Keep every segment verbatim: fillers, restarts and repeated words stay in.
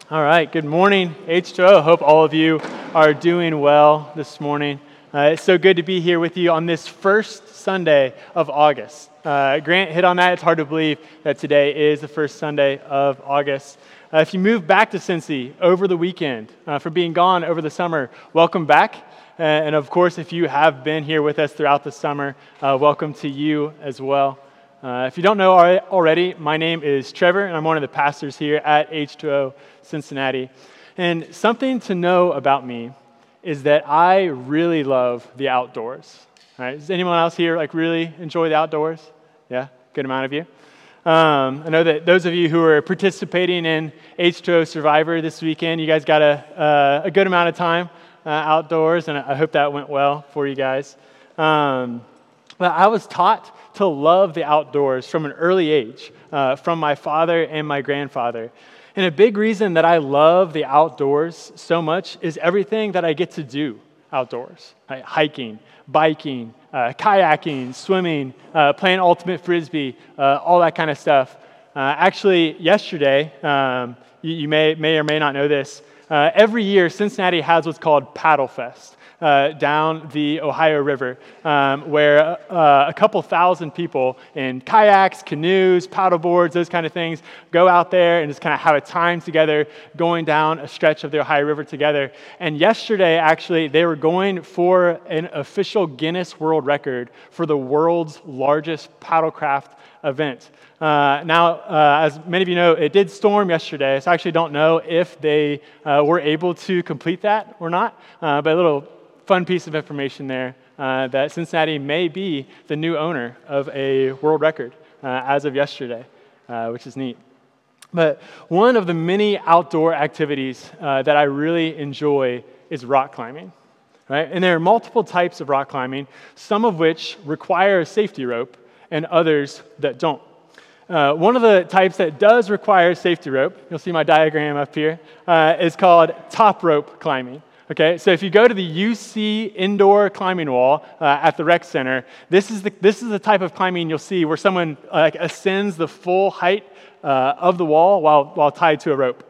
All right, good morning, H two O. Hope all of you are doing well this morning. Uh, it's so good to be here with you on this first Sunday of August. Uh, Grant hit on that. It's hard to believe that today is the first Sunday of August. Uh, if you moved back to Cincy over the weekend, uh, for being gone over the summer, welcome back. Uh, and of course, if you have been here with us throughout the summer, uh, welcome to you as well. Uh, if you don't know already, my name is Trevor, and I'm one of the pastors here at H two O Cincinnati. And something to know about me is that I really love the outdoors. All right, does anyone else here like really enjoy the outdoors? Yeah, good amount of you. Um, I know that those of you who are participating in H two O Survivor this weekend, you guys got a uh, a good amount of time uh, outdoors, and I hope that went well for you guys. Um, but I was taught to love the outdoors from an early age, uh, from my father and my grandfather. And a big reason that I love the outdoors so much is everything that I get to do outdoors. Right? Hiking, biking, uh, kayaking, swimming, uh, playing ultimate frisbee, uh, all that kind of stuff. Uh, actually, yesterday, um, you, you may, may or may not know this, uh, every year Cincinnati has what's called Paddle Fest. Uh, down the Ohio River, um, where uh, a couple thousand people in kayaks, canoes, paddle boards, those kind of things, go out there and just kind of have a time together going down a stretch of the Ohio River together. And yesterday, actually, they were going for an official Guinness World Record for the world's largest paddlecraft event. Uh, now, uh, as many of you know, it did storm yesterday, so I actually don't know if they uh, were able to complete that or not, uh, but a little fun piece of information there, uh, that Cincinnati may be the new owner of a world record uh, as of yesterday, uh, which is neat. But one of the many outdoor activities uh, that I really enjoy is rock climbing, right? And there are multiple types of rock climbing, some of which require a safety rope and others that don't. Uh, one of the types that does require a safety rope, you'll see my diagram up here, uh, is called top rope climbing. Okay, so if you go to the U C indoor climbing wall uh, at the rec center, this is the this is the type of climbing you'll see where someone uh, like ascends the full height uh, of the wall while while tied to a rope.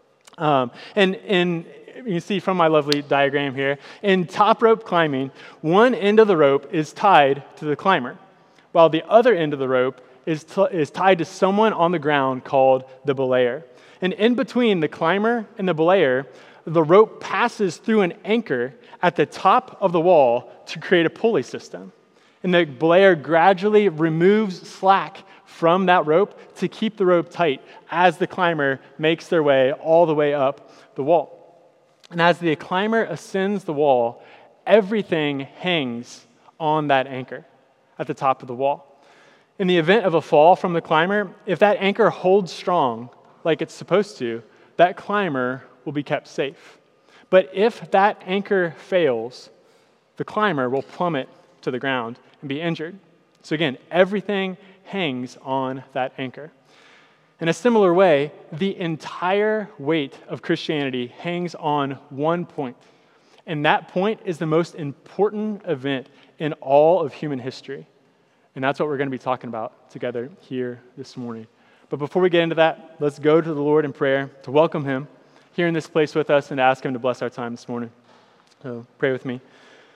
Um, and in you can see from my lovely diagram here, in top rope climbing, one end of the rope is tied to the climber, while the other end of the rope is t- is tied to someone on the ground called the belayer. And in between the climber and the belayer, the rope passes through an anchor at the top of the wall to create a pulley system. And the belayer gradually removes slack from that rope to keep the rope tight as the climber makes their way all the way up the wall. And as the climber ascends the wall, everything hangs on that anchor at the top of the wall. In the event of a fall from the climber, if that anchor holds strong like it's supposed to, that climber will be kept safe. But if that anchor fails, the climber will plummet to the ground and be injured. So again, everything hangs on that anchor. In a similar way, the entire weight of Christianity hangs on one point. And that point is the most important event in all of human history. And that's what we're going to be talking about together here this morning. But before we get into that, let's go to the Lord in prayer to welcome Him here in this place with us and to ask Him to bless our time this morning. So pray with me.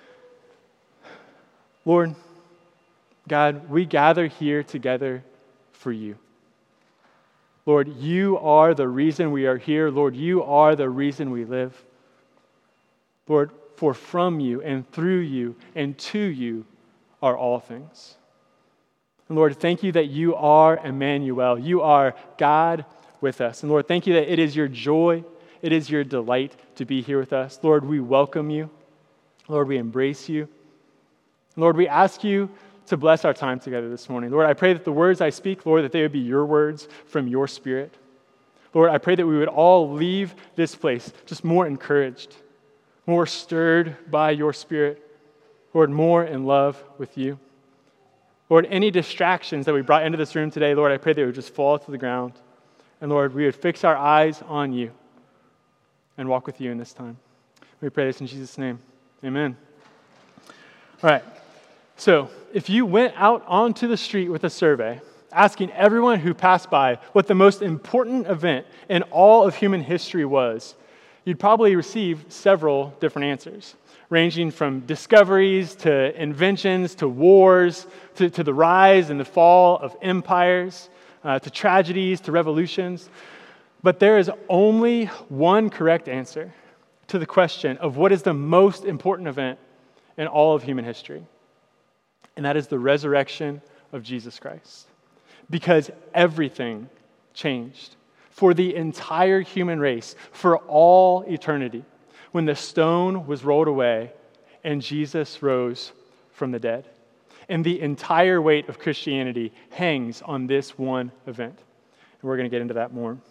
Lord, God, we gather here together for You. Lord, You are the reason we are here. Lord, You are the reason we live. Lord, for from You and through You and to You are all things. And Lord, thank You that You are Emmanuel. You are God with us. And Lord, thank You that it is Your joy, it is Your delight to be here with us. Lord, we welcome You. Lord, we embrace You. Lord, we ask You to bless our time together this morning. Lord, I pray that the words I speak, Lord, that they would be Your words from Your Spirit. Lord, I pray that we would all leave this place just more encouraged, more stirred by Your Spirit. Lord, more in love with You. Lord, any distractions that we brought into this room today, Lord, I pray they would just fall to the ground. And Lord, we would fix our eyes on You and walk with You in this time. We pray this in Jesus' name. Amen. All right. So if you went out onto the street with a survey asking everyone who passed by what the most important event in all of human history was, you'd probably receive several different answers, ranging from discoveries to inventions to wars to, to the rise and the fall of empires, uh, to tragedies to revolutions. But there is only one correct answer to the question of what is the most important event in all of human history, and that is the resurrection of Jesus Christ. Because everything changed for the entire human race, for all eternity, when the stone was rolled away and Jesus rose from the dead. And the entire weight of Christianity hangs on this one event. And we're going to get into that more.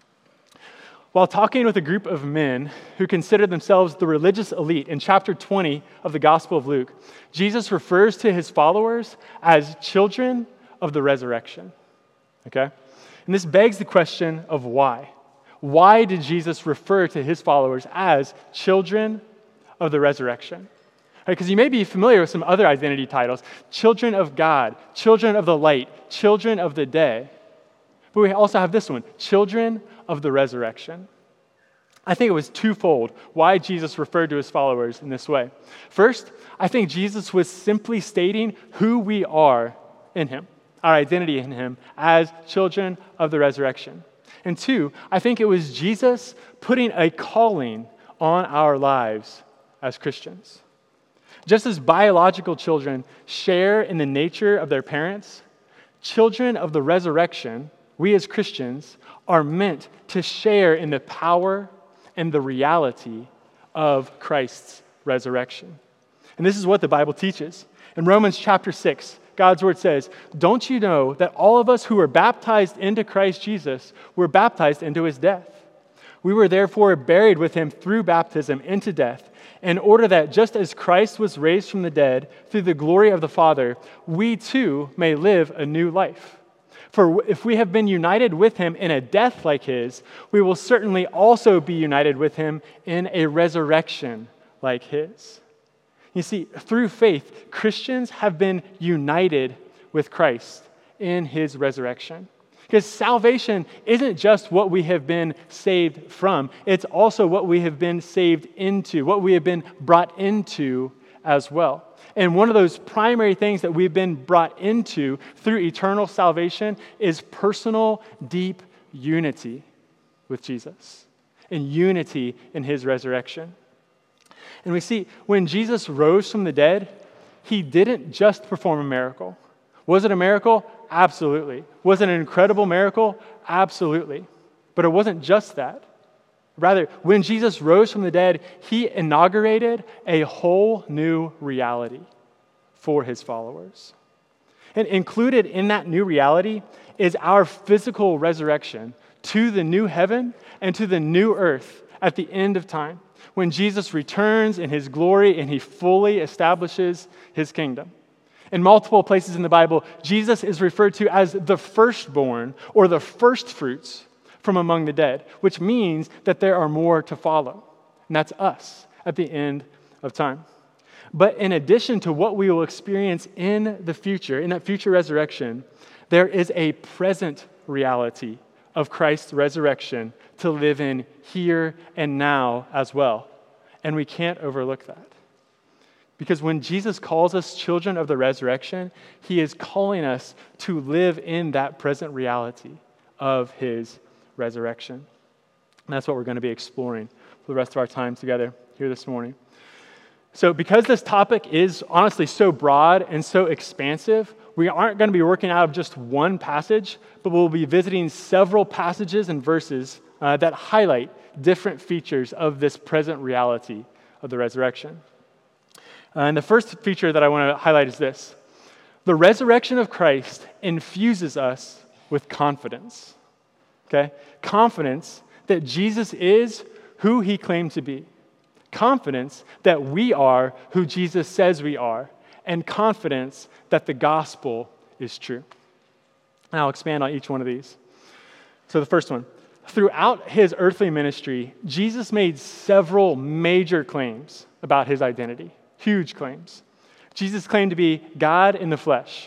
While talking with a group of men who considered themselves the religious elite in chapter twenty of the Gospel of Luke, Jesus refers to his followers as children of the resurrection. Okay? And this begs the question of why. Why did Jesus refer to his followers as children of the resurrection? Because you may be familiar with some other identity titles: children of God, children of the light, children of the day. But we also have this one, children of the resurrection. I think it was twofold why Jesus referred to his followers in this way. First, I think Jesus was simply stating who we are in him, our identity in him as children of the resurrection. And two, I think it was Jesus putting a calling on our lives as Christians. Just as biological children share in the nature of their parents, children of the resurrection, we as Christians, are meant to share in the power and the reality of Christ's resurrection. And this is what the Bible teaches. In Romans chapter six, God's word says, "Don't you know that all of us who were baptized into Christ Jesus were baptized into his death? We were therefore buried with him through baptism into death, in order that just as Christ was raised from the dead through the glory of the Father, we too may live a new life. For if we have been united with him in a death like his, we will certainly also be united with him in a resurrection like his." You see, through faith, Christians have been united with Christ in his resurrection. Because salvation isn't just what we have been saved from, it's also what we have been saved into, what we have been brought into as well. And one of those primary things that we've been brought into through eternal salvation is personal, deep unity with Jesus and unity in his resurrection. And we see when Jesus rose from the dead, he didn't just perform a miracle. Was it a miracle? Absolutely. Was it an incredible miracle? Absolutely. But it wasn't just that. Rather, when Jesus rose from the dead, he inaugurated a whole new reality for his followers. And included in that new reality is our physical resurrection to the new heaven and to the new earth at the end of time, when Jesus returns in his glory and he fully establishes his kingdom. In multiple places in the Bible, Jesus is referred to as the firstborn or the first fruits from among the dead, which means that there are more to follow. And that's us at the end of time. But in addition to what we will experience in the future, in that future resurrection, there is a present reality of Christ's resurrection to live in here and now as well. And we can't overlook that. Because when Jesus calls us children of the resurrection, he is calling us to live in that present reality of his resurrection. And that's what we're going to be exploring for the rest of our time together here this morning. So because this topic is honestly so broad and so expansive, we aren't going to be working out of just one passage, but we'll be visiting several passages and verses uh, that highlight different features of this present reality of the resurrection. Uh, and the first feature that I want to highlight is this: the resurrection of Christ infuses us with confidence. Okay? Confidence that Jesus is who he claimed to be. Confidence that we are who Jesus says we are. And confidence that the gospel is true. And I'll expand on each one of these. So the first one. Throughout his earthly ministry, Jesus made several major claims about his identity. Huge claims. Jesus claimed to be God in the flesh,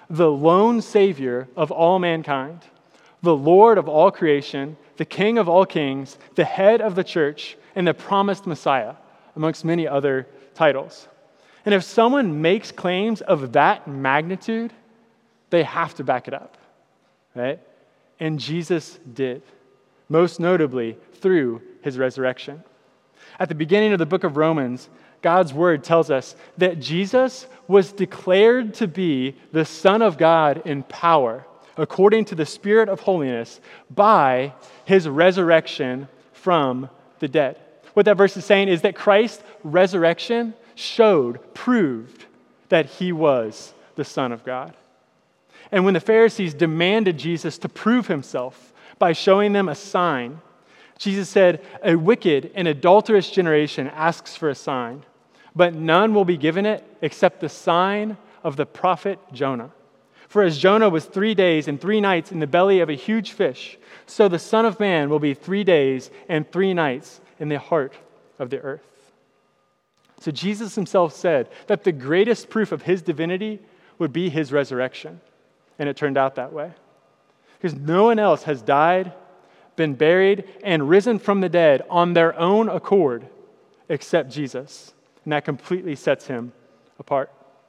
the lone Savior of all mankind, the Lord of all creation, the King of all kings, the head of the church, and the promised Messiah, amongst many other titles. And if someone makes claims of that magnitude, they have to back it up, right? And Jesus did, most notably through his resurrection. At the beginning of the book of Romans, God's word tells us that Jesus was declared to be the Son of God in power, according to the Spirit of holiness, by his resurrection from the dead. What that verse is saying is that Christ's resurrection showed, proved that he was the Son of God. And when the Pharisees demanded Jesus to prove himself by showing them a sign, Jesus said, "A wicked and adulterous generation asks for a sign, but none will be given it except the sign of the prophet Jonah. For as Jonah was three days and three nights in the belly of a huge fish, so the Son of Man will be three days and three nights in the heart of the earth." So Jesus himself said that the greatest proof of his divinity would be his resurrection. And it turned out that way. Because no one else has died, been buried, and risen from the dead on their own accord except Jesus. And that completely sets him apart.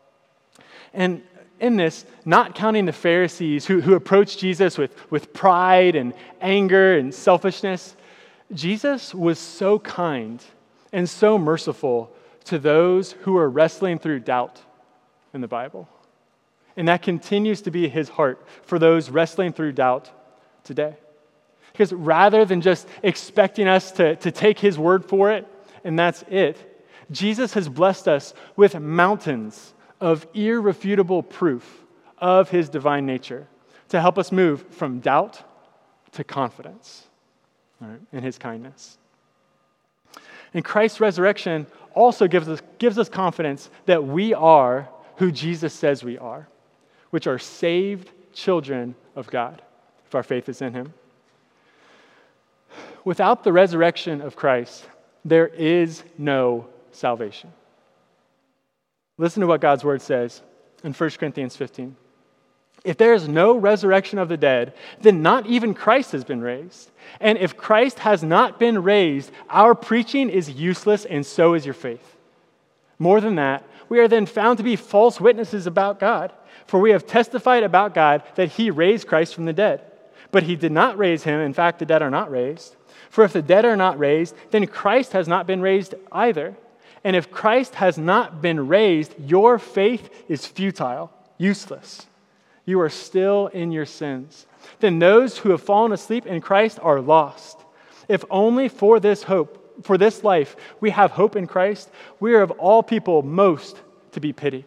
And in this, not counting the Pharisees who, who approached Jesus with, with pride and anger and selfishness, Jesus was so kind and so merciful to those who are wrestling through doubt in the Bible. And that continues to be his heart for those wrestling through doubt today. Because rather than just expecting us to, to take his word for it, and that's it, Jesus has blessed us with mountains of irrefutable proof of his divine nature to help us move from doubt to confidence, all right, in his kindness. And Christ's resurrection also gives us, gives us confidence that we are who Jesus says we are, which are saved children of God, if our faith is in him. Without the resurrection of Christ, there is no salvation. Listen to what God's word says in First Corinthians fifteen. If there is no resurrection of the dead, then not even Christ has been raised. And if Christ has not been raised, our preaching is useless, and so is your faith. More than that, we are then found to be false witnesses about God, for we have testified about God that he raised Christ from the dead. But he did not raise him. In fact, the dead are not raised. For if the dead are not raised, then Christ has not been raised either. And if Christ has not been raised, your faith is futile, useless. You are still in your sins. Then those who have fallen asleep in Christ are lost. If only for this hope, for this life, we have hope in Christ, we are of all people most to be pitied.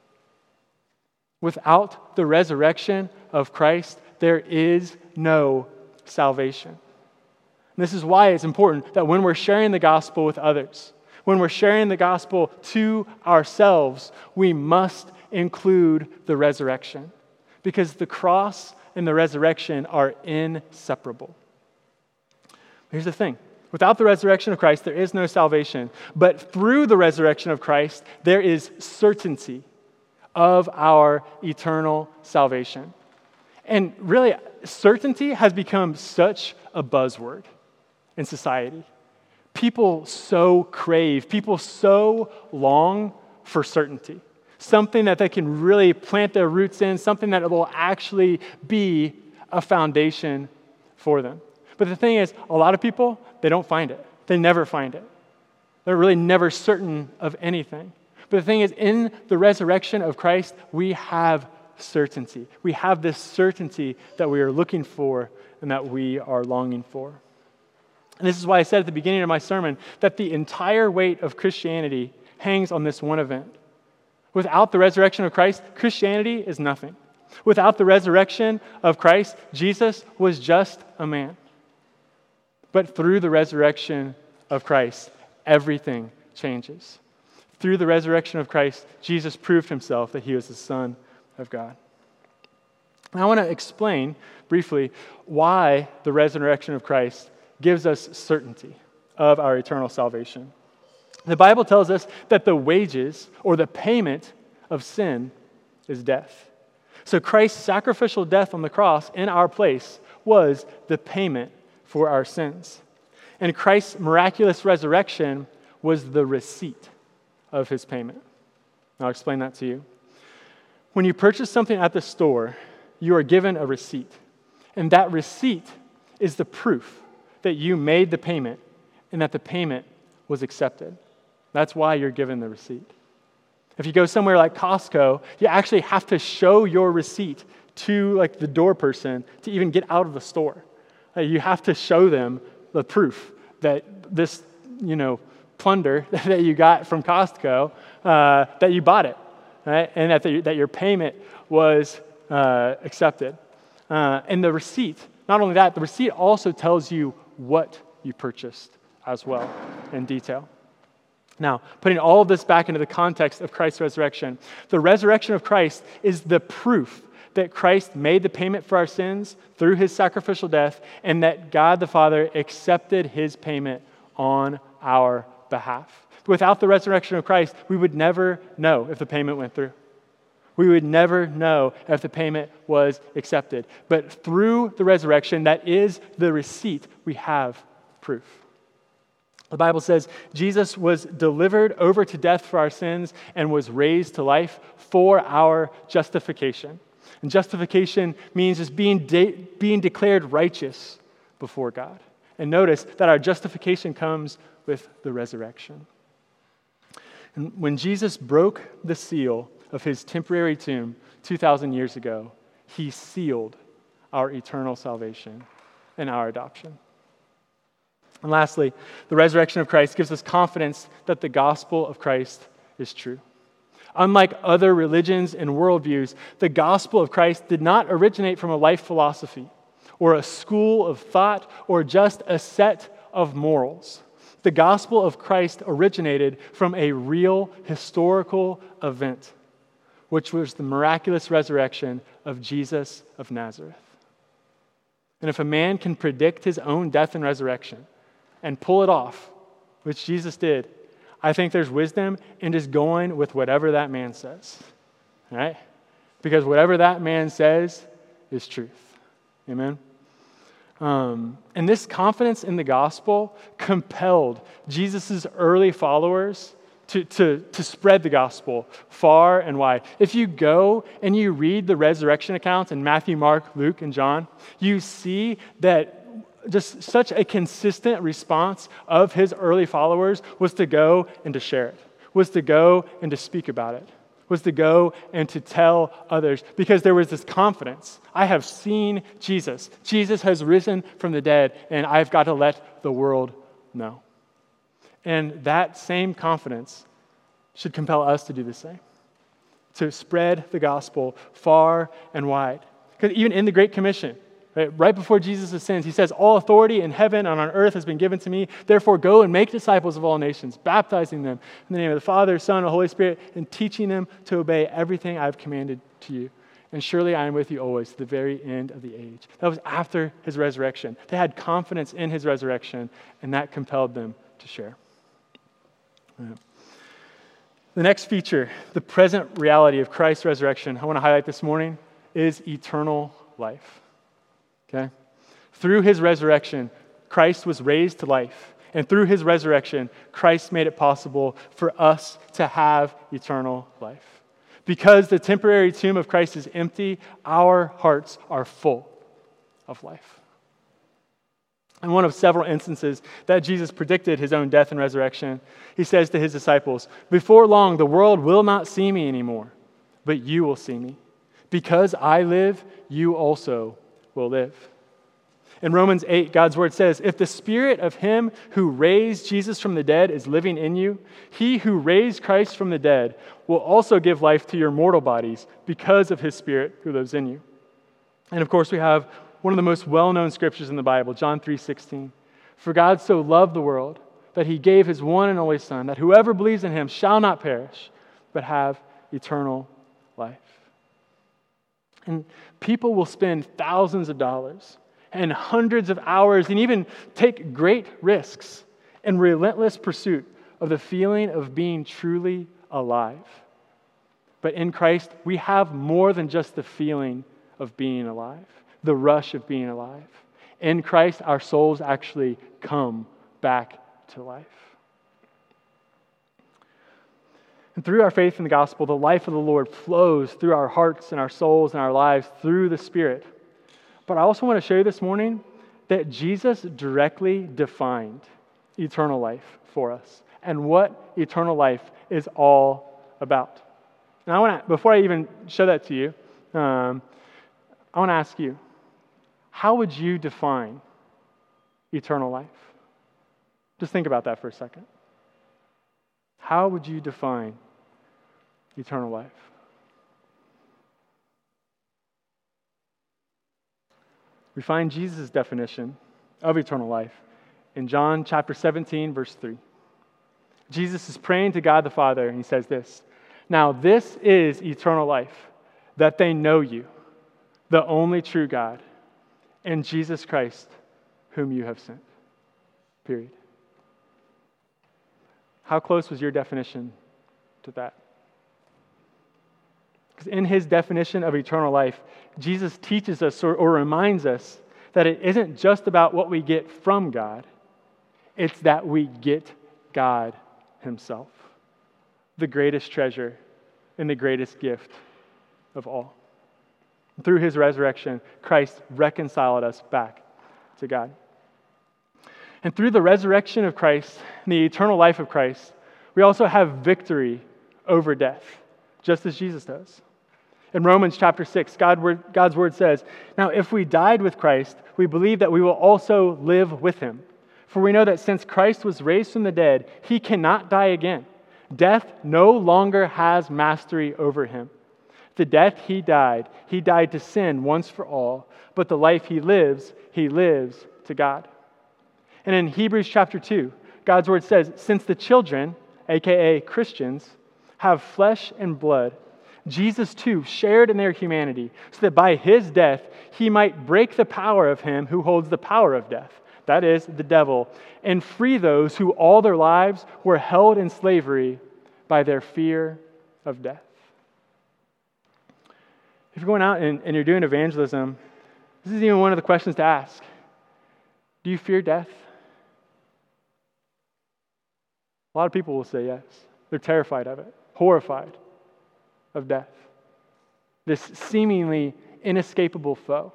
Without the resurrection of Christ, there is no salvation. And this is why it's important that when we're sharing the gospel with others, when we're sharing the gospel to ourselves, we must include the resurrection. Because the cross and the resurrection are inseparable. Here's the thing. Without the resurrection of Christ, there is no salvation. But through the resurrection of Christ, there is certainty of our eternal salvation. And really, certainty has become such a buzzword in society. People so crave, people so long for certainty. Something that they can really plant their roots in, something that will actually be a foundation for them. But the thing is, a lot of people, they don't find it. They never find it. They're really never certain of anything. But the thing is, in the resurrection of Christ, we have certainty. We have this certainty that we are looking for and that we are longing for. And this is why I said at the beginning of my sermon that the entire weight of Christianity hangs on this one event. Without the resurrection of Christ, Christianity is nothing. Without the resurrection of Christ, Jesus was just a man. But through the resurrection of Christ, everything changes. Through the resurrection of Christ, Jesus proved himself that he was the Son of God. And I want to explain briefly why the resurrection of Christ gives us certainty of our eternal salvation. The Bible tells us that the wages or the payment of sin is death. So Christ's sacrificial death on the cross in our place was the payment for our sins. And Christ's miraculous resurrection was the receipt of his payment. I'll explain that to you. When you purchase something at the store, you are given a receipt. And that receipt is the proof that you made the payment and that the payment was accepted. That's why you're given the receipt. If you go somewhere like Costco, you actually have to show your receipt to like the door person to even get out of the store. Uh, you have to show them the proof that this, you know, plunder that you got from Costco, uh, that you bought it, right? And that, the, that your payment was uh, accepted. Uh, and the receipt, not only that, the receipt also tells you what you purchased as well in detail. Now, putting all of this back into the context of Christ's resurrection, the resurrection of Christ is the proof that Christ made the payment for our sins through his sacrificial death and that God the Father accepted his payment on our behalf. Without the resurrection of Christ, we would never know if the payment went through. We would never know if the payment was accepted. But through the resurrection, that is the receipt, we have proof. The Bible says Jesus was delivered over to death for our sins and was raised to life for our justification. And justification means just being, de- being declared righteous before God. And notice that our justification comes with the resurrection. And when Jesus broke the seal of his temporary tomb two thousand years ago, he sealed our eternal salvation and our adoption. And lastly, the resurrection of Christ gives us confidence that the gospel of Christ is true. Unlike other religions and worldviews, the gospel of Christ did not originate from a life philosophy or a school of thought or just a set of morals. The gospel of Christ originated from a real historical event, which was the miraculous resurrection of Jesus of Nazareth. And if a man can predict his own death and resurrection and pull it off, which Jesus did, I think there's wisdom in just going with whatever that man says, right? Because whatever that man says is truth. Amen? Um, and this confidence in the gospel compelled Jesus' early followers to, to, to spread the gospel far and wide. If you go and you read the resurrection accounts in Matthew, Mark, Luke, and John, you see that just such a consistent response of his early followers was to go and to share it, was to go and to speak about it, was to go and to tell others, because there was this confidence. I have seen Jesus. Jesus has risen from the dead, and I've got to let the world know. And that same confidence should compel us to do the same, to spread the gospel far and wide. Because even in the Great Commission, right, right before Jesus ascends, he says, all authority in heaven and on earth has been given to me. Therefore, go and make disciples of all nations, baptizing them in the name of the Father, Son, and Holy Spirit, and teaching them to obey everything I've commanded to you. And surely I am with you always to the very end of the age. That was after his resurrection. They had confidence in his resurrection, and that compelled them to share. Yeah. The next feature, the present reality of Christ's resurrection, I want to highlight this morning, is eternal life. Okay? Through his resurrection, Christ was raised to life. And through his resurrection, Christ made it possible for us to have eternal life. Because the temporary tomb of Christ is empty, our hearts are full of life. In one of several instances that Jesus predicted his own death and resurrection, he says to his disciples, "Before long, the world will not see me anymore, but you will see me. Because I live, you also will live." In Romans eight, God's word says, "If the spirit of him who raised Jesus from the dead is living in you, he who raised Christ from the dead will also give life to your mortal bodies because of his spirit who lives in you." And of course, we have one of the most well-known scriptures in the Bible, John three sixteen. "For God so loved the world that he gave his one and only Son, that whoever believes in him shall not perish, but have eternal life." And people will spend thousands of dollars and hundreds of hours and even take great risks in relentless pursuit of the feeling of being truly alive. But in Christ, we have more than just the feeling of being alive, the rush of being alive. In Christ, our souls actually come back to life. And through our faith in the gospel, the life of the Lord flows through our hearts and our souls and our lives through the Spirit. But I also want to show you this morning that Jesus directly defined eternal life for us and what eternal life is all about. And I want to, before I even show that to you, um, I want to ask you, how would you define eternal life? Just think about that for a second. How would you define eternal life? We find Jesus' definition of eternal life in John chapter seventeen, verse three. Jesus is praying to God the Father, and he says this, "Now this is eternal life, that they know you, the only true God, and Jesus Christ, whom you have sent." Period. How close was your definition to that? Because in his definition of eternal life, Jesus teaches us or, or reminds us that it isn't just about what we get from God, it's that we get God himself, the greatest treasure and the greatest gift of all. Through his resurrection, Christ reconciled us back to God. And through the resurrection of Christ and the eternal life of Christ, we also have victory over death, just as Jesus does. In Romans chapter six, God word, God's word says, "Now if we died with Christ, we believe that we will also live with him. For we know that since Christ was raised from the dead, he cannot die again. Death no longer has mastery over him. The death he died, he died to sin once for all, but the life he lives, he lives to God." And in Hebrews chapter two, God's word says, "Since the children, aka Christians, have flesh and blood, Jesus too shared in their humanity, so that by his death he might break the power of him who holds the power of death, that is, the devil, and free those who all their lives were held in slavery by their fear of death." If you're going out and, and you're doing evangelism, this is even one of the questions to ask. Do you fear death? A lot of people will say yes. They're terrified of it, horrified of death, this seemingly inescapable foe.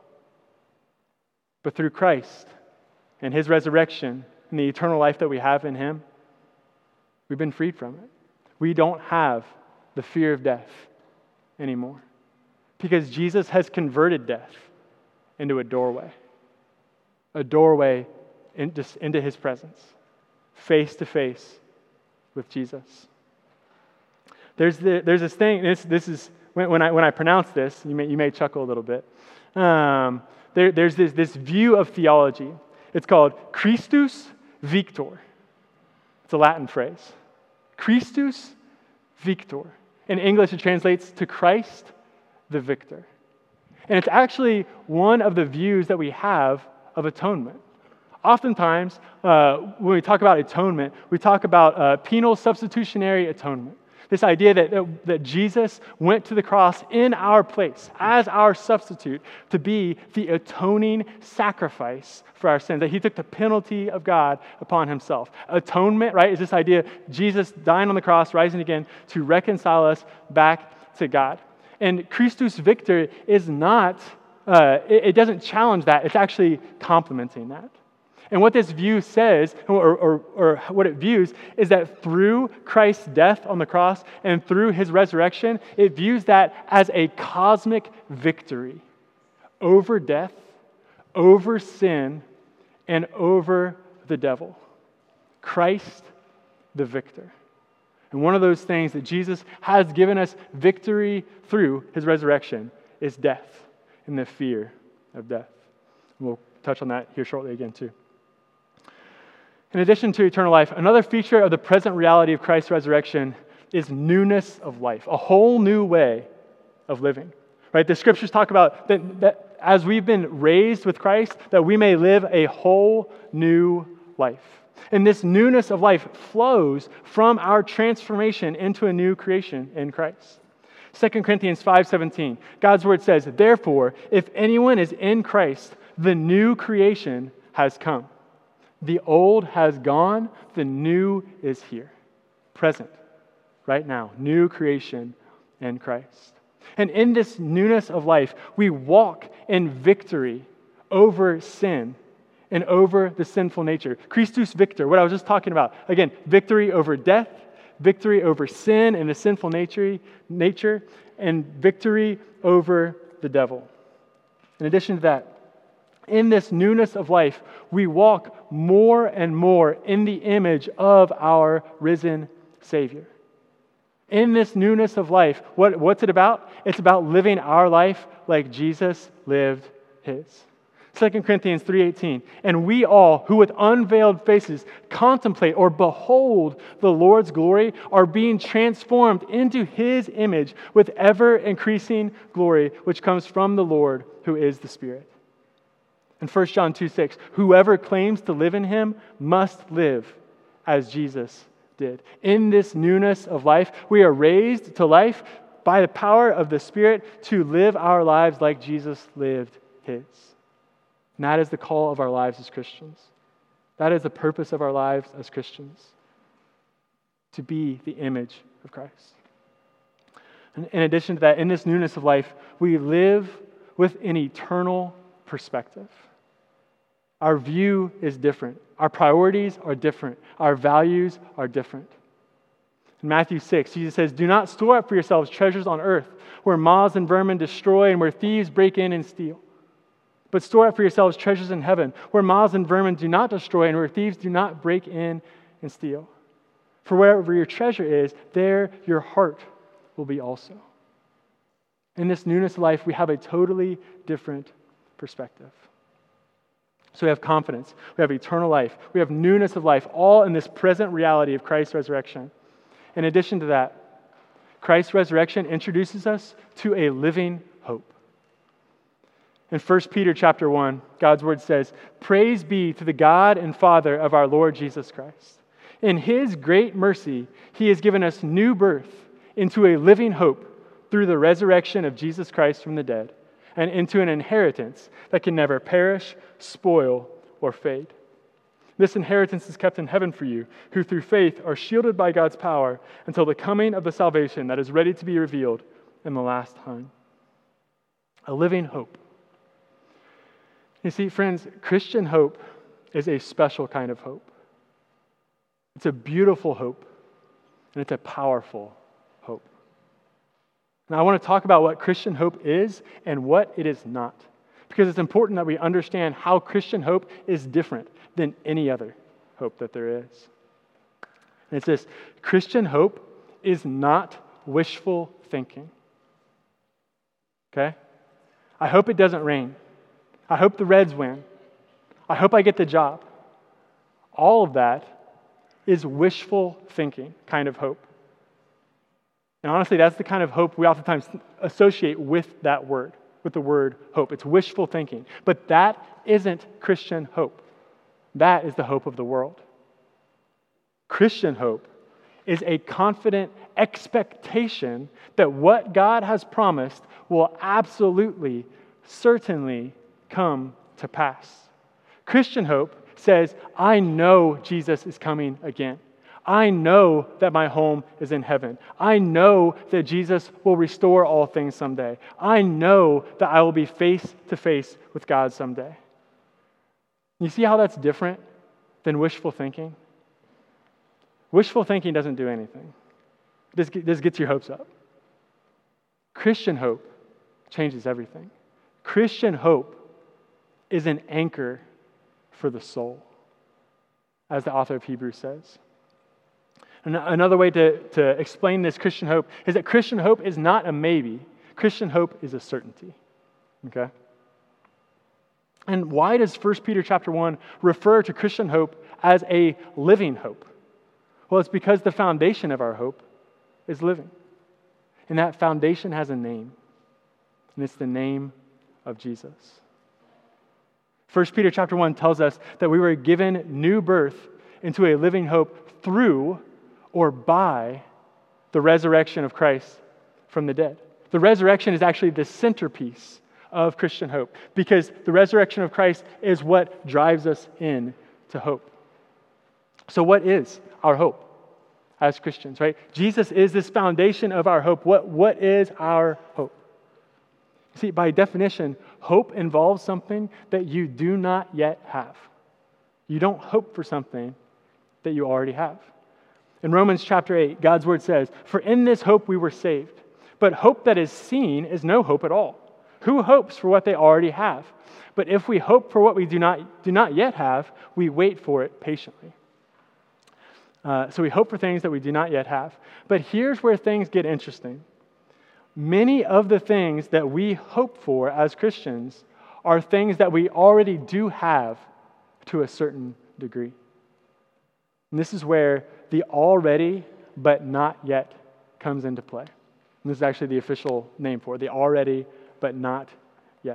But through Christ and his resurrection and the eternal life that we have in him, we've been freed from it. We don't have the fear of death anymore because Jesus has converted death into a doorway, a doorway in, just into his presence, face to face with Jesus. There's the, there's this thing. This this is when, when I when I pronounce this, you may you may chuckle a little bit. Um, there, there's this this view of theology. It's called Christus Victor. It's a Latin phrase. Christus Victor. In English, it translates to Christ the Victor. And it's actually one of the views that we have of atonement. Oftentimes, uh, when we talk about atonement, we talk about uh, penal substitutionary atonement. This idea that, that, that Jesus went to the cross in our place as our substitute to be the atoning sacrifice for our sins, that he took the penalty of God upon himself. Atonement, right, is this idea Jesus dying on the cross, rising again to reconcile us back to God. And Christus Victor is not, uh, it, it doesn't challenge that, it's actually complementing that. And what this view says, or, or, or what it views, is that through Christ's death on the cross and through his resurrection, it views that as a cosmic victory over death, over sin, and over the devil. Christ the victor. And one of those things that Jesus has given us victory through his resurrection is death and the fear of death. And we'll touch on that here shortly again too. In addition to eternal life, another feature of the present reality of Christ's resurrection is newness of life, a whole new way of living. Right? The scriptures talk about that, that as we've been raised with Christ, that we may live a whole new life. And this newness of life flows from our transformation into a new creation in Christ. Second Corinthians five seventeen, God's word says, therefore, if anyone is in Christ, the new creation has come. The old has gone, the new is here. Present, right now, new creation in Christ. And in this newness of life, we walk in victory over sin and over the sinful nature. Christus victor, what I was just talking about. Again, victory over death, victory over sin and the sinful nature, nature, and victory over the devil. In addition to that, in this newness of life, we walk more and more in the image of our risen Savior. In this newness of life, what, what's it about? It's about living our life like Jesus lived his. Second Corinthians three eighteen, and we all who with unveiled faces contemplate or behold the Lord's glory are being transformed into his image with ever increasing glory, which comes from the Lord who is the Spirit. In First John two six, whoever claims to live in him must live as Jesus did. In this newness of life, we are raised to life by the power of the Spirit to live our lives like Jesus lived his. And that is the call of our lives as Christians. That is the purpose of our lives as Christians, to be the image of Christ. And in addition to that, in this newness of life, we live with an eternal perspective. Our view is different. Our priorities are different. Our values are different. In Matthew six, Jesus says, do not store up for yourselves treasures on earth where moths and vermin destroy and where thieves break in and steal. But store up for yourselves treasures in heaven where moths and vermin do not destroy and where thieves do not break in and steal. For wherever your treasure is, there your heart will be also. In this newness of life, we have a totally different perspective. So we have confidence, we have eternal life, we have newness of life, all in this present reality of Christ's resurrection. In addition to that, Christ's resurrection introduces us to a living hope. In First Peter chapter one, God's word says, praise be to the God and Father of our Lord Jesus Christ. In his great mercy, he has given us new birth into a living hope through the resurrection of Jesus Christ from the dead, and into an inheritance that can never perish, spoil, or fade. This inheritance is kept in heaven for you, who through faith are shielded by God's power until the coming of the salvation that is ready to be revealed in the last time. A living hope. You see, friends, Christian hope is a special kind of hope. It's a beautiful hope, and it's a powerful hope. Now, I want to talk about what Christian hope is and what it is not, because it's important that we understand how Christian hope is different than any other hope that there is. And it's this: Christian hope is not wishful thinking. Okay? I hope it doesn't rain. I hope the Reds win. I hope I get the job. All of that is wishful thinking kind of hope. And honestly, that's the kind of hope we oftentimes associate with that word, with the word hope. It's wishful thinking. But that isn't Christian hope. That is the hope of the world. Christian hope is a confident expectation that what God has promised will absolutely, certainly come to pass. Christian hope says, I know Jesus is coming again. I know that my home is in heaven. I know that Jesus will restore all things someday. I know that I will be face to face with God someday. You see how that's different than wishful thinking? Wishful thinking doesn't do anything. This, this gets your hopes up. Christian hope changes everything. Christian hope is an anchor for the soul, as the author of Hebrews says. And another way to, to explain this Christian hope is that Christian hope is not a maybe. Christian hope is a certainty. Okay? And why does First Peter chapter one refer to Christian hope as a living hope? Well, it's because the foundation of our hope is living. And that foundation has a name. And it's the name of Jesus. First Peter chapter one tells us that we were given new birth into a living hope through or by the resurrection of Christ from the dead. The resurrection is actually the centerpiece of Christian hope because the resurrection of Christ is what drives us in to hope. So what is our hope as Christians, right? Jesus is this foundation of our hope. What, what is our hope? See, by definition, hope involves something that you do not yet have. You don't hope for something that you already have. In Romans chapter eight, God's word says, "For in this hope we were saved. But hope that is seen is no hope at all. Who hopes for what they already have? But if we hope for what we do not, do not yet have, we wait for it patiently." Uh, so we hope for things that we do not yet have. But here's where things get interesting. Many of the things that we hope for as Christians are things that we already do have to a certain degree. And this is where the already but not yet comes into play. And this is actually the official name for it, the already but not yet.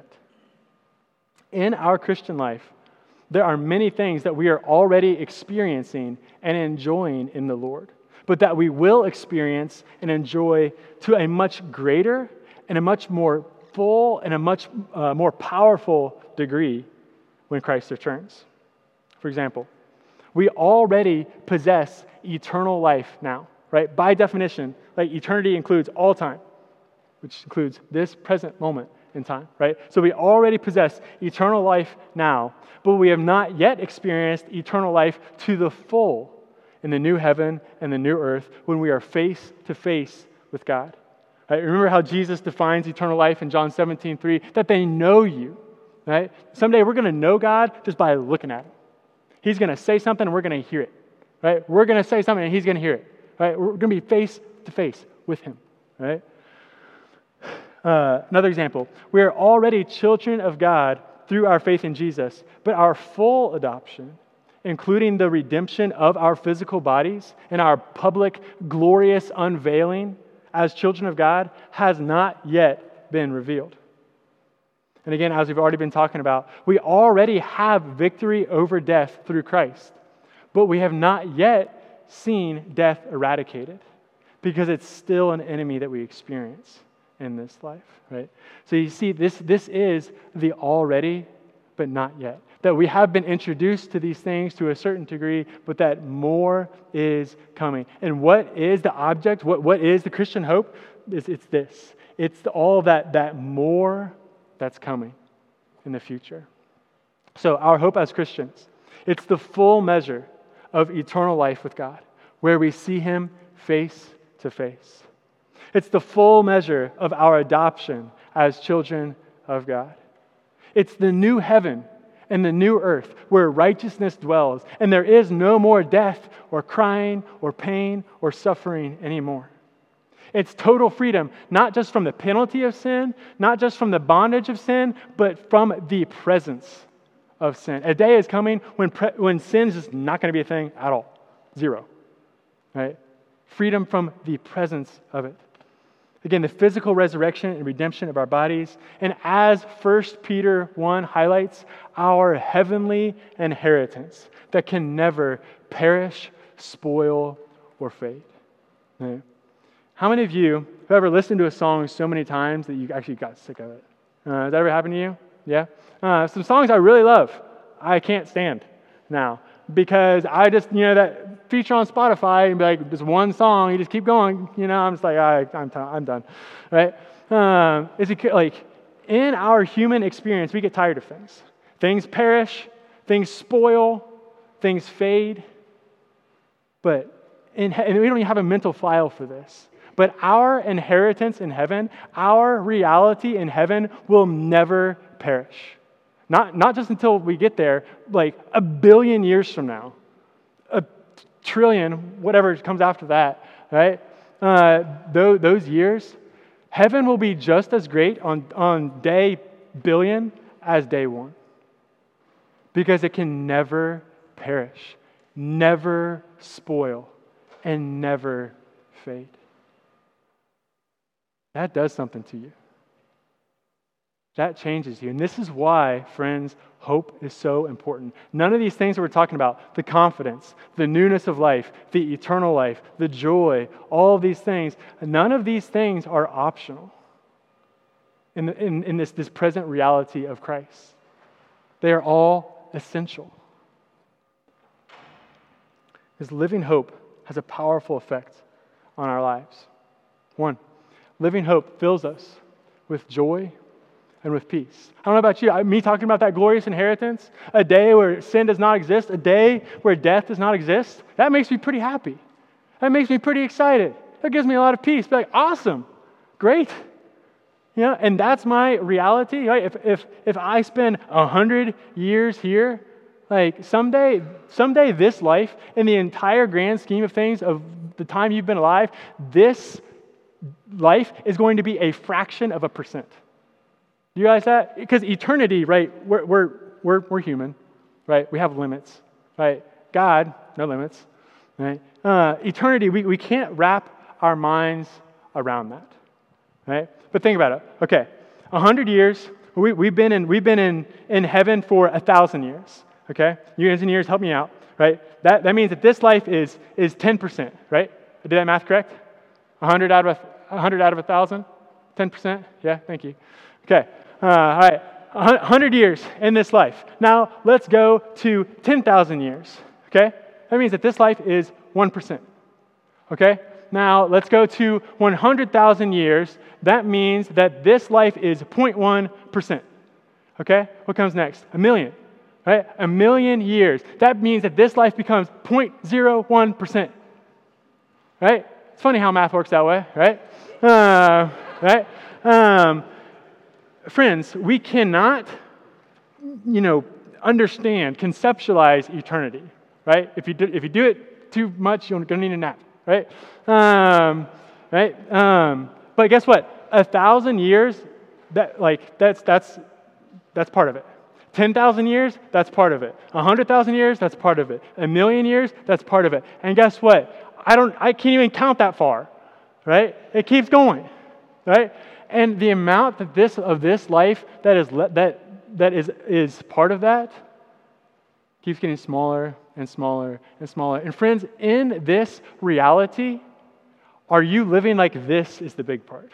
In our Christian life, there are many things that we are already experiencing and enjoying in the Lord, but that we will experience and enjoy to a much greater and a much more full and a much uh, more powerful degree when Christ returns. For example, we already possess eternal life now, right? By definition, like eternity includes all time, which includes this present moment in time, right? So we already possess eternal life now, but we have not yet experienced eternal life to the full in the new heaven and the new earth when we are face to face with God. Right? Remember how Jesus defines eternal life in John seventeen three, that they know you, right? Someday we're going to know God just by looking at him. He's going to say something and we're going to hear it, right? We're going to say something and he's going to hear it, right? We're going to be face to face with him, right? Uh, another example, we are already children of God through our faith in Jesus, but our full adoption, including the redemption of our physical bodies and our public glorious unveiling as children of God, has not yet been revealed. And again, as we've already been talking about, we already have victory over death through Christ, but we have not yet seen death eradicated because it's still an enemy that we experience in this life, right? So you see, this, this is the already, but not yet. That we have been introduced to these things to a certain degree, but that more is coming. And what is the object? What, what is the Christian hope? It's, it's this. It's all that, that more that's coming in the future. So our hope as Christians, it's the full measure of eternal life with God, where we see him face to face. It's the full measure of our adoption as children of God. It's the new heaven and the new earth where righteousness dwells, and there is no more death or crying or pain or suffering anymore. It's total freedom, not just from the penalty of sin, not just from the bondage of sin, but from the presence of sin. A day is coming when pre- when sin is just not going to be a thing at all. Zero. Right? Freedom from the presence of it. Again, the physical resurrection and redemption of our bodies. And as First Peter one highlights, our heavenly inheritance that can never perish, spoil, or fade. Right? How many of you have ever listened to a song so many times that you actually got sick of it? Uh, has that ever happened to you? Yeah? Uh, some songs I really love, I can't stand now. Because I just, you know, that feature on Spotify, and be like, this one song, you just keep going, you know, I'm just like, I, I'm, t- I'm done, right? Um, is it like, in our human experience, we get tired of things. Things perish, things spoil, things fade, but, in, and we don't even have a mental file for this, but our inheritance in heaven, our reality in heaven will never perish. Not, not just until we get there, like a billion years from now, a trillion, whatever comes after that, right? Uh, those, those years, heaven will be just as great on, on day billion as day one. Because it can never perish, never spoil, and never fade. That does something to you. that changes you. And this is why, friends, hope is so important. None of these things that we're talking about, the confidence, the newness of life, the eternal life, the joy, all of these things, none of these things are optional in, the, in, in this, this present reality of Christ. They are all essential. Because living hope has a powerful effect on our lives. One, living hope fills us with joy and with peace. I don't know about you, I, me talking about that glorious inheritance, a day where sin does not exist, a day where death does not exist, that makes me pretty happy. That makes me pretty excited. That gives me a lot of peace. Be like, awesome, great. You know, and that's my reality, right? If if if I spend a hundred years here, like someday, someday this life, in the entire grand scheme of things of the time you've been alive, this life is going to be a fraction of a percent. You realize that? Because eternity, right? We're we're we're we're human, right? We have limits, right? God, no limits, right? Uh, eternity, we, we can't wrap our minds around that, right? But think about it. Okay, a hundred years. We we've been in we've been in in heaven for a thousand years. Okay, you engineers, help me out, right? That that means that this life is is ten percent, right? Did that math correct? A hundred out of a hundred out of a thousand, ten percent. Yeah, thank you. Okay. Uh, all right, one hundred years in this life. Now, let's go to ten thousand years, okay? That means that this life is one percent, okay? Now, let's go to one hundred thousand years. That means that this life is zero point one percent, okay? What comes next? A million, right? A million years. That means that this life becomes zero point zero one percent, right? It's funny how math works that way, right? Uh, right? Um, Friends, we cannot, you know, understand, conceptualize eternity, right? If you do, if you do it too much, you're going to need a nap, right? Um, right? Um, but guess what? A thousand years, that like that's that's that's part of it. Ten thousand years, that's part of it. A hundred thousand years, that's part of it. A million years, that's part of it. And guess what? I don't, I can't even count that far, right? It keeps going, right? And the amount that this of this life that is that that is is part of that keeps getting smaller and smaller and smaller. And friends, in this reality, are you living like this is the big part?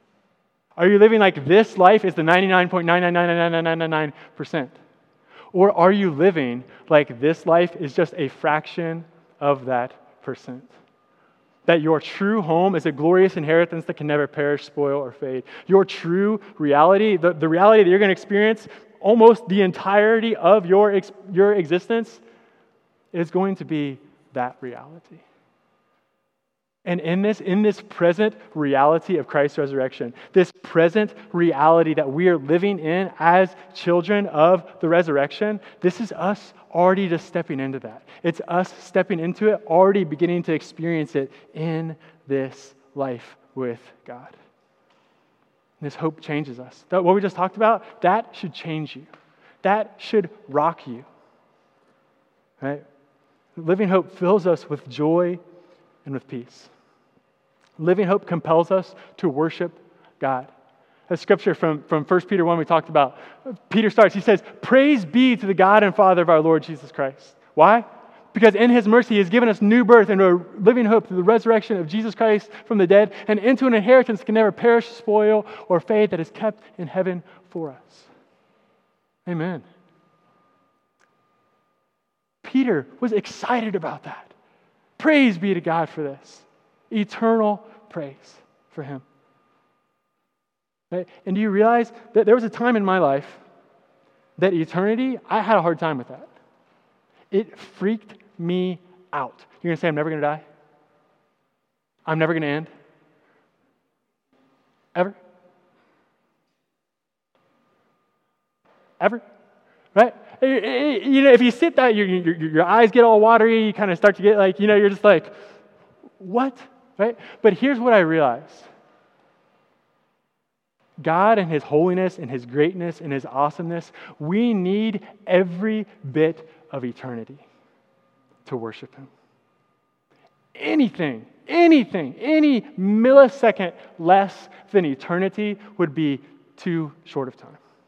Are you living like this life is the ninety-nine point nine nine nine nine nine nine nine nine percent? Or are you living like this life is just a fraction of that percent? That your true home is a glorious inheritance that can never perish, spoil, or fade. Your true reality, the, the reality that you're going to experience almost the entirety of your, ex, your existence is going to be that reality. And in this, in this present reality of Christ's resurrection, this present reality that we are living in as children of the resurrection, this is us already just stepping into that. It's us stepping into it, already beginning to experience it in this life with God. And this hope changes us. That, what we just talked about, that should change you. That should rock you. Right? Living hope fills us with joy and with peace. Living hope compels us to worship God. That's scripture from, from First Peter one we talked about. Peter starts, he says, "Praise be to the God and Father of our Lord Jesus Christ." Why? Because in His mercy He has given us new birth into a living hope through the resurrection of Jesus Christ from the dead and into an inheritance that can never perish, spoil, or fade, that is kept in heaven for us. Amen. Peter was excited about that. Praise be to God for this. Eternal praise for Him. Right? And do you realize that there was a time in my life that eternity, I had a hard time with that. It freaked me out. You're going to say, I'm never going to die? I'm never going to end? Ever? Ever? Right? You know, if you sit there, your, your, your eyes get all watery, you kind of start to get like, you know, you're just like, what? Right? But here's what I realized. God and His holiness and His greatness and His awesomeness, we need every bit of eternity to worship Him. Anything, anything, any millisecond less than eternity would be too short of time.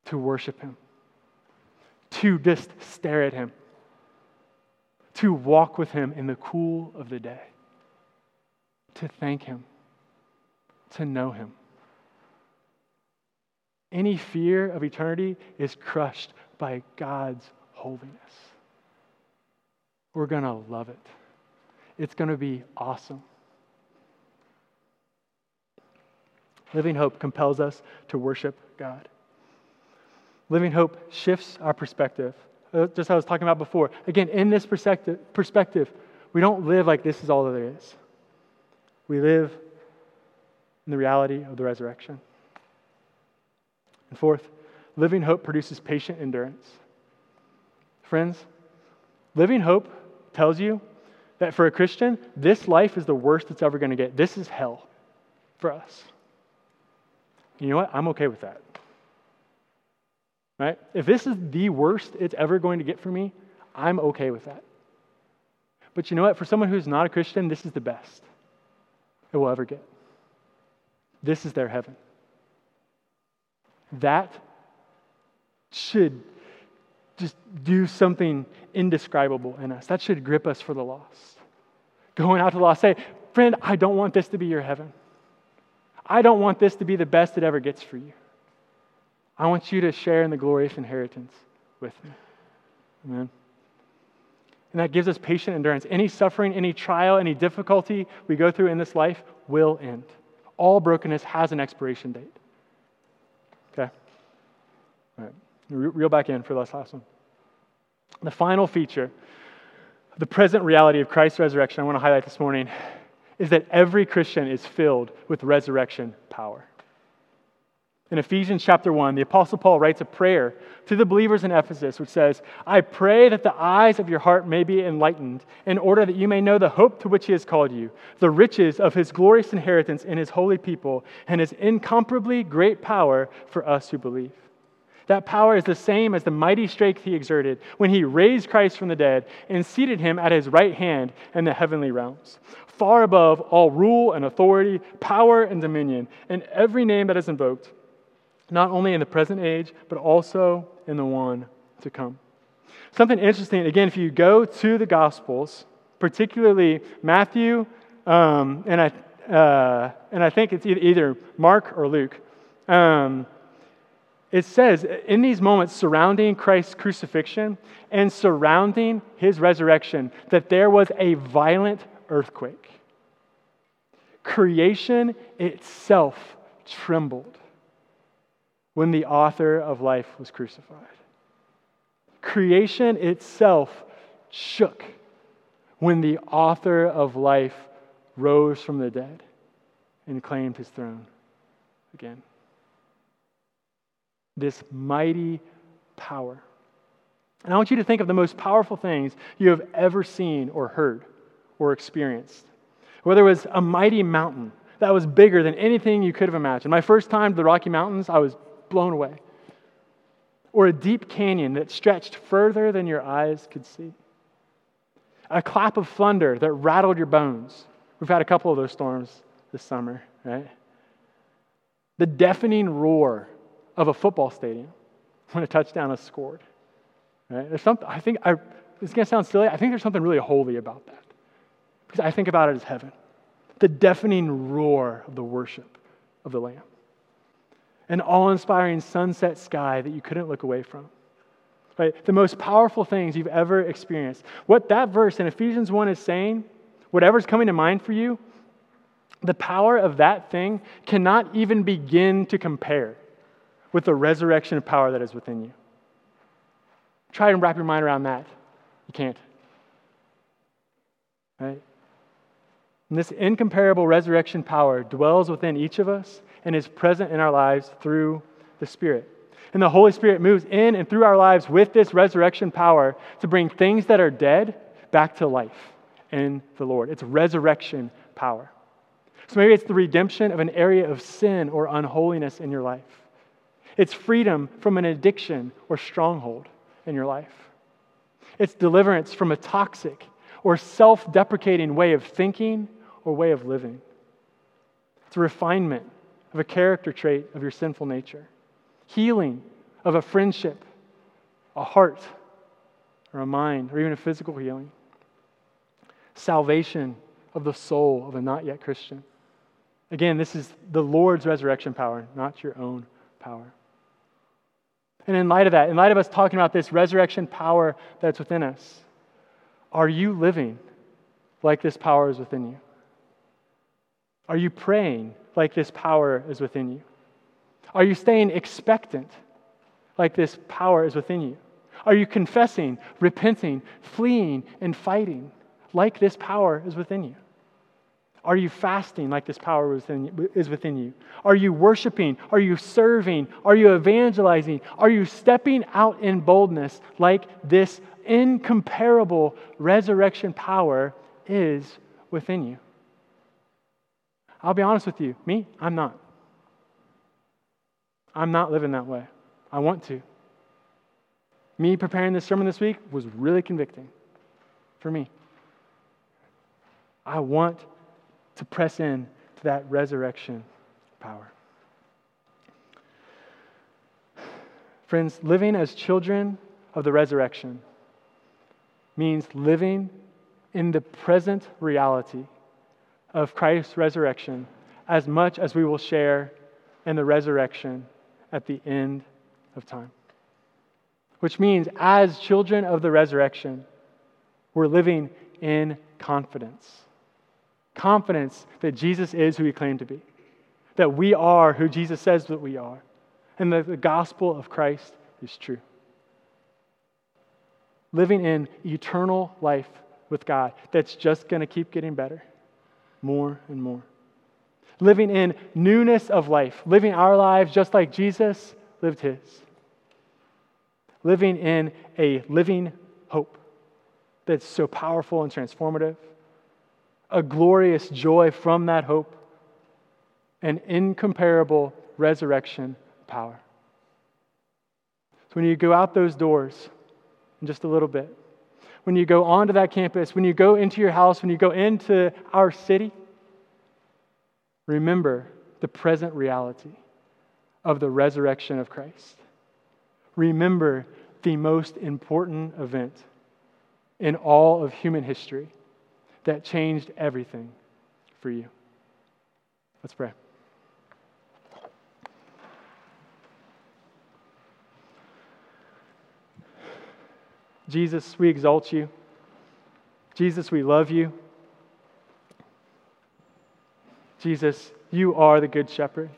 to worship him, to just stare at him, to walk with him in the cool of the day, to thank him, to know him. Any fear of eternity is crushed by God's holiness. We're going to love it. It's going to be awesome. Living hope compels us to worship God. Living hope shifts our perspective. Just as I was talking about before. Again, in this perspective, perspective, we don't live like this is all that there is. We live in the reality of the resurrection. And fourth, living hope produces patient endurance. Friends, living hope tells you that for a Christian, this life is the worst it's ever going to get. This is hell for us. You know what? I'm okay with that. Right? If this is the worst it's ever going to get for me, I'm okay with that. But you know what? For someone who's not a Christian, this is the best it will ever get. This is their heaven. That should just do something indescribable in us. That should grip us for the lost. Going out to the lost, say, friend, I don't want this to be your heaven. I don't want this to be the best it ever gets for you. I want you to share in the glorious inheritance with me. Amen. And that gives us patient endurance. Any suffering, any trial, any difficulty we go through in this life will end. All brokenness has an expiration date. Okay? All right. Reel back in for this last one. The final feature, the present reality of Christ's resurrection I want to highlight this morning is that every Christian is filled with resurrection power. In Ephesians chapter one, the Apostle Paul writes a prayer to the believers in Ephesus, which says, I pray that the eyes of your heart may be enlightened, in order that you may know the hope to which he has called you, the riches of his glorious inheritance in his holy people, and his incomparably great power for us who believe. That power is the same as the mighty strength he exerted when he raised Christ from the dead and seated him at his right hand in the heavenly realms, far above all rule and authority, power and dominion, and every name that is invoked, not only in the present age, but also in the one to come. Something interesting, again, if you go to the Gospels, particularly Matthew, um, and I uh, and I think it's either Mark or Luke, um, it says in these moments surrounding Christ's crucifixion and surrounding his resurrection that there was a violent earthquake. Creation itself trembled when the author of life was crucified. Creation itself shook when the author of life rose from the dead and claimed his throne again. This mighty power. And I want you to think of the most powerful things you have ever seen or heard or experienced. Whether it was a mighty mountain that was bigger than anything you could have imagined. My first time to the Rocky Mountains, I was blown away. Or a deep canyon that stretched further than your eyes could see. A clap of thunder that rattled your bones. We've had a couple of those storms this summer, right? The deafening roar of a football stadium when a touchdown is scored. Right? There's something, I think, I, this is going to sound silly, I think there's something really holy about that. Because I think about it as heaven. The deafening roar of the worship of the Lamb. An awe-inspiring sunset sky that you couldn't look away from. Right? The most powerful things you've ever experienced. What that verse in Ephesians one is saying, whatever's coming to mind for you, the power of that thing cannot even begin to compare with the resurrection power that is within you. Try and wrap your mind around that. You can't. Right? And this incomparable resurrection power dwells within each of us and is present in our lives through the Spirit. And the Holy Spirit moves in and through our lives with this resurrection power to bring things that are dead back to life in the Lord. It's resurrection power. So maybe it's the redemption of an area of sin or unholiness in your life. It's freedom from an addiction or stronghold in your life. It's deliverance from a toxic or self-deprecating way of thinking or way of living. It's a refinement of a character trait of your sinful nature. Healing of a friendship, a heart, or a mind, or even a physical healing. Salvation of the soul of a not yet Christian. Again, this is the Lord's resurrection power, not your own power. And in light of that, in light of us talking about this resurrection power that's within us, are you living like this power is within you? Are you praying like this power is within you? Are you staying expectant like this power is within you? Are you confessing, repenting, fleeing, and fighting like this power is within you? Are you fasting like this power within, is within you? Are you worshiping? Are you serving? Are you evangelizing? Are you stepping out in boldness like this incomparable resurrection power is within you? I'll be honest with you. Me, I'm not. I'm not living that way. I want to. Me preparing this sermon this week was really convicting for me. I want to press in to that resurrection power. Friends, living as children of the resurrection means living in the present reality of Christ's resurrection as much as we will share in the resurrection at the end of time. Which means, as children of the resurrection, we're living in confidence. Confidence that Jesus is who He claimed to be. That we are who Jesus says that we are. And that the gospel of Christ is true. Living in eternal life with God that's just going to keep getting better. More and more. Living in newness of life. Living our lives just like Jesus lived His. Living in a living hope that's so powerful and transformative. A glorious joy from that hope. An incomparable resurrection power. So when you go out those doors in just a little bit, when you go onto that campus, when you go into your house, when you go into our city, remember the present reality of the resurrection of Christ. Remember the most important event in all of human history that changed everything for you. Let's pray. Jesus, we exalt you. Jesus, we love you. Jesus, you are the Good Shepherd.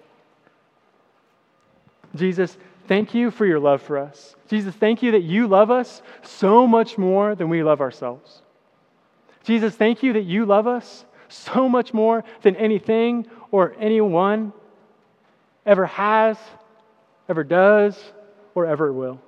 Jesus, thank you for your love for us. Jesus, thank you that you love us so much more than we love ourselves. Jesus, thank you that you love us so much more than anything or anyone ever has, ever does, or ever will.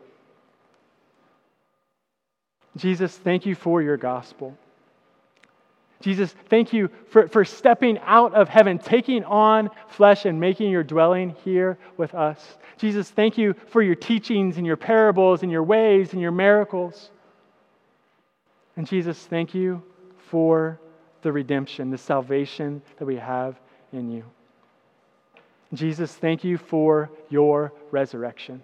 Jesus, thank you for your gospel. Jesus, thank you for, for stepping out of heaven, taking on flesh and making your dwelling here with us. Jesus, thank you for your teachings and your parables and your ways and your miracles. And Jesus, thank you for the redemption, the salvation that we have in you. Jesus, thank you for your resurrection.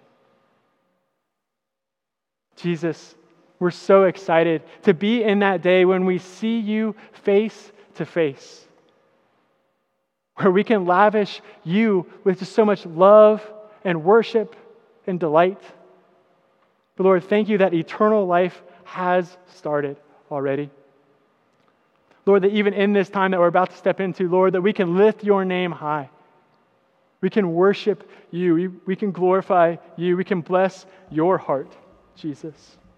Jesus, we're so excited to be in that day when we see you face to face, where we can lavish you with just so much love and worship and delight. But Lord, thank you that eternal life has started already. Lord, that even in this time that we're about to step into, Lord, that we can lift your name high. We can worship you. We, we can glorify you. We can bless your heart, Jesus.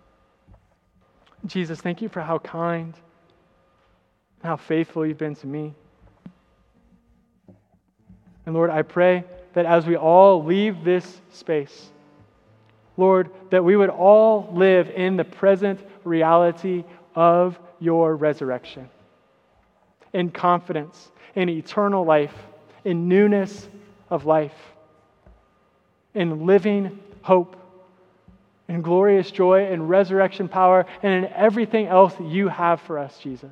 Jesus, thank you for how kind, how faithful you've been to me. And Lord, I pray that as we all leave this space, Lord, that we would all live in the present reality of your resurrection. In confidence, in eternal life, in newness of life, in living hope, in glorious joy, in resurrection power, and in everything else that you have for us, Jesus.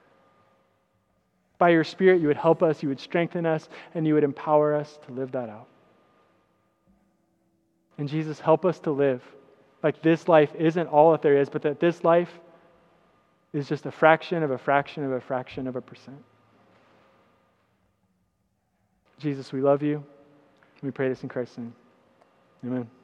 By your Spirit, you would help us, you would strengthen us, and you would empower us to live that out. And Jesus, help us to live like this life isn't all that there is, but that this life is just a fraction of a fraction of a fraction of a percent. Jesus, we love you. We pray this in Christ's name. Amen.